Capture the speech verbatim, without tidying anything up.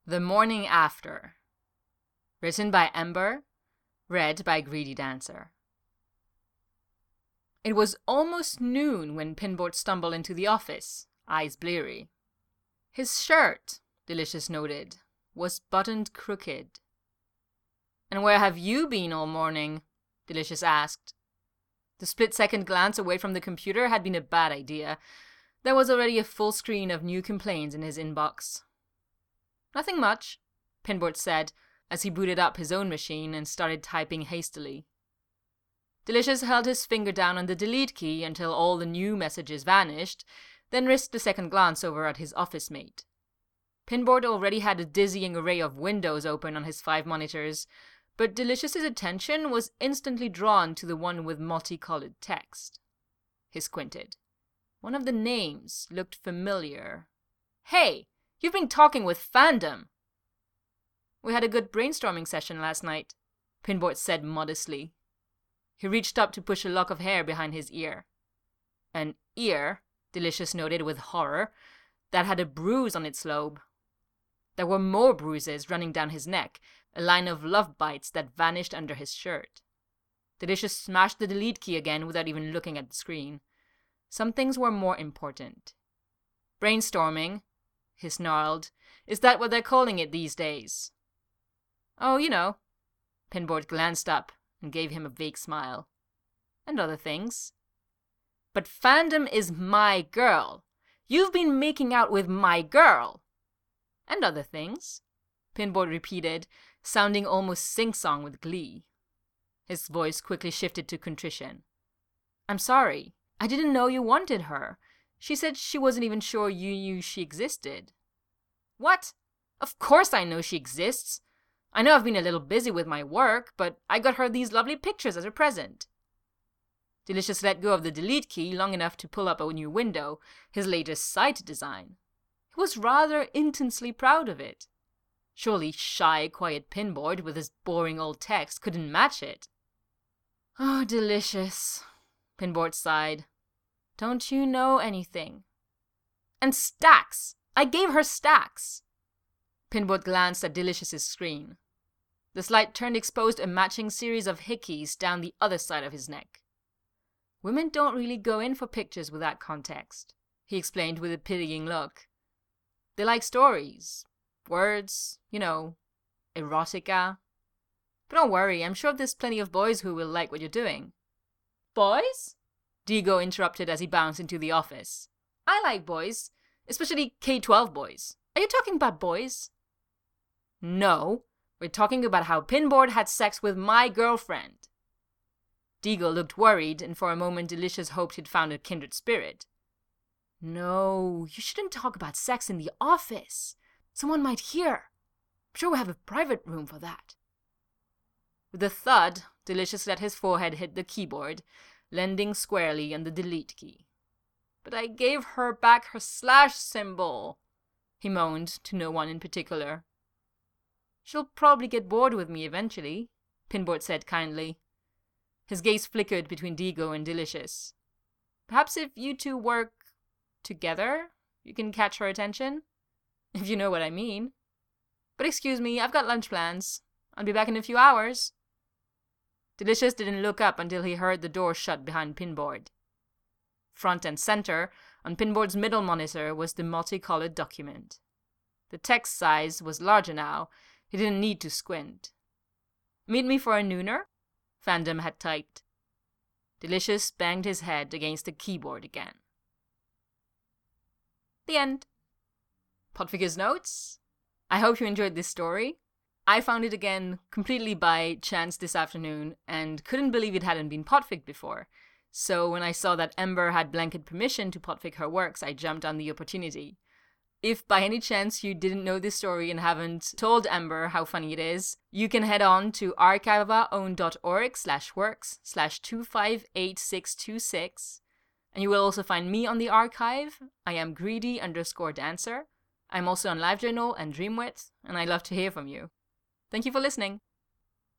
The Morning After. Written by Ember, read by Greedy Dancer. It was almost noon when Pinboard stumbled into the office, eyes bleary. His shirt, Delicious noted, was buttoned crooked. "And where have you been all morning?" Delicious asked. The split-second glance away from the computer had been a bad idea. There was already a full screen of new complaints in his inbox. "Nothing much," Pinboard said, as he booted up his own machine and started typing hastily. Delicious held his finger down on the delete key until all the new messages vanished, then risked a second glance over at his office mate. Pinboard already had a dizzying array of windows open on his five monitors, but Delicious's attention was instantly drawn to the one with multicolored text. He squinted. One of the names looked familiar. "Hey! You've been talking with Fandom!" "We had a good brainstorming session last night," Pinboard said modestly. He reached up to push a lock of hair behind his ear. An ear, Delicious noted with horror, that had a bruise on its lobe. There were more bruises running down his neck, a line of love bites that vanished under his shirt. Delicious smashed the delete key again without even looking at the screen. Some things were more important. "Brainstorming," he snarled. "Is that what they're calling it these days?" "Oh, you know." Pinboard glanced up and gave him a vague smile. "And other things." "But Fandom is my girl. You've been making out with my girl." "And other things," Pinboard repeated, sounding almost sing-song with glee. His voice quickly shifted to contrition. "I'm sorry. I didn't know you wanted her. She said she wasn't even sure you knew she existed." "What? Of course I know she exists. I know I've been a little busy with my work, but I got her these lovely pictures as a present." Delicious let go of the delete key long enough to pull up a new window, his latest site design. He was rather intensely proud of it. Surely shy, quiet Pinboard with his boring old text couldn't match it. "Oh, Delicious," Pinboard sighed. "Don't you know anything?" "And stacks! I gave her stacks!" Pinboard glanced at Delicious's screen. The slide turned exposed a matching series of hickeys down the other side of his neck. "Women don't really go in for pictures without context," he explained with a pitying look. "They like stories, words, you know, erotica. But don't worry, I'm sure there's plenty of boys who will like what you're doing." "Boys?" Digo interrupted as he bounced into the office. "I like boys, especially K twelve boys. Are you talking about boys?" "No, we're talking about how Pinboard had sex with my girlfriend." Digo looked worried, and for a moment Delicious hoped he'd found a kindred spirit. "No, you shouldn't talk about sex in the office. Someone might hear. I'm sure we have a private room for that." With a thud, Delicious let his forehead hit the keyboard, landing squarely on the delete key. "But I gave her back her slash symbol," he moaned to no one in particular. "She'll probably get bored with me eventually," Pinboard said kindly. His gaze flickered between Digo and Delicious. "Perhaps if you two work together, you can catch her attention? If you know what I mean. But excuse me, I've got lunch plans. I'll be back in a few hours." Delicious didn't look up until he heard the door shut behind Pinboard. Front and center, on Pinboard's middle monitor, was the multicolored document. The text size was larger now. He didn't need to squint. "Meet me for a nooner?" Fandom had typed. Delicious banged his head against the keyboard again. The end. Podfigure's notes? I hope you enjoyed this story. I found it again completely by chance this afternoon and couldn't believe it hadn't been podfigged before. So when I saw that Ember had blanket permission to podfig her works, I jumped on the opportunity. If by any chance you didn't know this story and haven't told Ember how funny it is, you can head on to archivaown.org slash works slash two five eight six two six. And you will also find me on the archive. I am greedy underscore dancer. I'm also on LiveJournal and Dreamwidth, and I love to hear from you. Thank you for listening.